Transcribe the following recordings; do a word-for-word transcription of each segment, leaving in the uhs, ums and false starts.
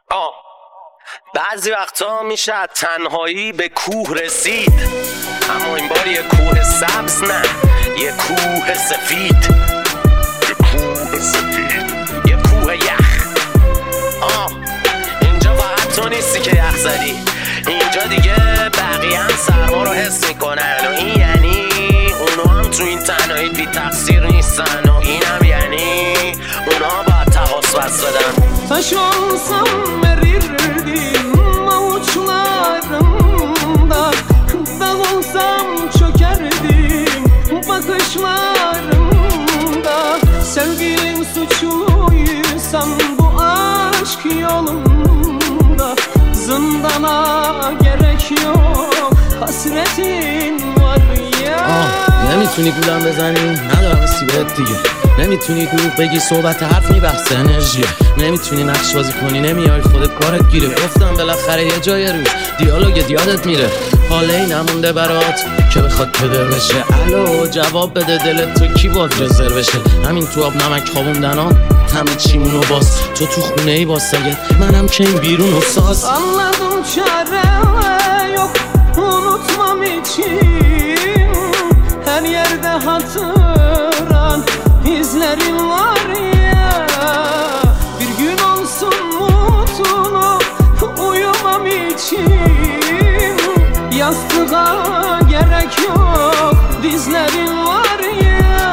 آه بعضی وقتا میشه از تنهایی به کوه رسید، اما این بار یه کوه سبز نه، یه کوه سفید، یه کوه سفید، یه کوه یخ. آه اینجا فقط تو نیستی که یخ زدی، اینجا دیگه بقیه هم سرما رو حس میکنن و این یعنی اونا هم تو این تنهایی بی تقصیر نیستن و این هم یعنی اونا باید تقاس بس بدن. Taş olsam erirdim avuçlarımda, dağ olsam çökerdim bakışlarımda. Sevgilim suçluysam bu aşk yolunda, zindana gerek yok, hasretin var ya. نمیتونی گولم بزنی؟ ندارم استیبت دیگه. نمیتونی دروغ بگی، صحبت حرف میبحث انرژیه. نمیتونی نقش بازی کنی، نمیای خودت کارت گیره. گفتم بالاخره یه جای روز دیالوگ یادت میره. حاله نمونده برات که بخواد پدر بشه. الو جواب بده، دلت تو کی باز رزرو بشه؟ همین تو آب نمک خوابوندن ها همه چیمونو باز. تو تو خونه ای باز سگه، منم که این بیرون و ساز. Anladım çare yok, unutmam için. Her yerde hatıran izlerin var ya. Bir gün olsun mutlu uyumam için. Yastığa gerek yok, dizlerin var ya.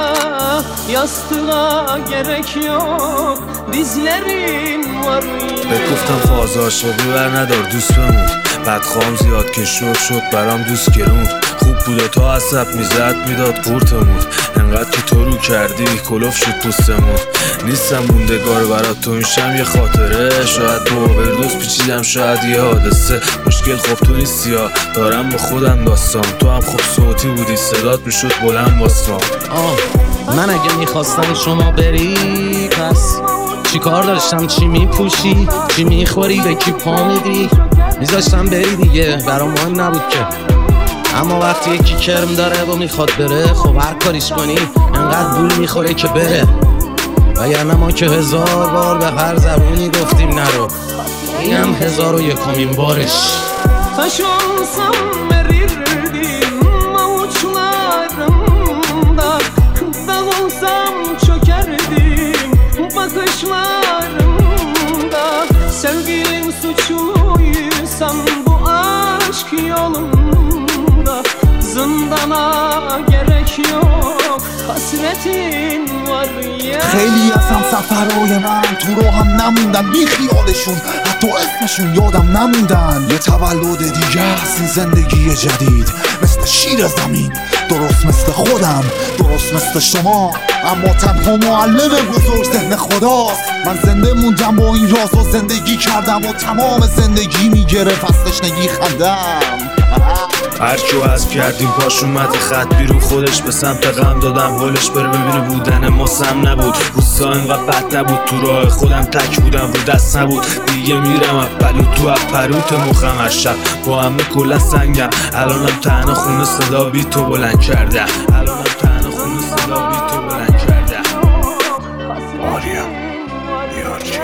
Yastığa gerek yok, dizlerin var ya. بهت گفتم فاز عاشقی بر ندار دوست بمون، بدخوام زیاد که شد شد برام دوست گرون. خوب بود و تا عصب میزد میداد قورتمون، انقدر که تو رو کردی کلوف شد پوستمون. نیستم موندگار برات تو این شم یه خاطره، شاید با اووردوز پیچیدم شاید یه حادثه. مشکل خب تو نیستی ها، دارم با خودم داستان. تو هم خب صوتی بودی صدات میشد بلند واسمام. آه من اگه میخواستم شما بری پس چی کار داشتم؟ چی میپوشی؟ چی میخوری؟ به کی پا میدی؟ میذاشتم بری دیگه، برام مهم نبود که. اما وقتی یکی کرم داره و میخواد بره، خب هر کاریش کنی انقدر بول میخوره که بره. وگرنه ما که هزار بار به هر زبونی گفتیم نرو، این هم هزار و یکمین بارش. Taş olsam erirdim avuçlarımda, dağ olsam çökerdim bakışlarımda. Sevgilim suçluysam bu aşk yolunda, zindana gerek yok, hasretin var ya. خیلی از هم سفرهای من تو رو هم نموندن بی خیالشون، حتی اسمشون یادم نموندن. یه تولد دیگه است این زندگی جدید، مثل شیر زمین، درست مثل خودم، درست مثل شما. اما تنها معلم بزرگ ذهن خداست. من زنده موندم با این راز و زندگی کردم و تمام زندگی میگرفت از تشنگی خندم. هرکیو حذف کردیم پاش اومد خط بیرون، خودش به سمت غم دادم حالش بره ببینه بودن ما سم نبود. روستا اینقدر بد نبود، تو راه خودم تک بودم رو دست نبود. دیگه میرم اپلو تو اپروت مخم هر شب با همه کلا سنگم. الانم تنها خونه صدا بی تو بلند کرده، الانم تنها خونه صدا بی تو بلند کرده. آریا یارچی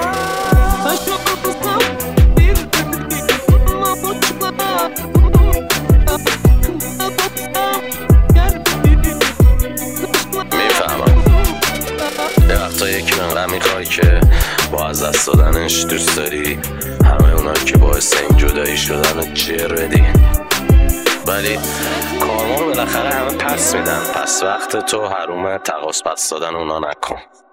میفهمم یه وقتا یکی منقدر میخوای که با از دست دادنش دوست داری همه اونا که باعث این جدایی شدن رو جر بدی، ولی کارما رو بالاخره همه پس میدن. پس وقت تو حروم تقاس پس دادن اونا نکن.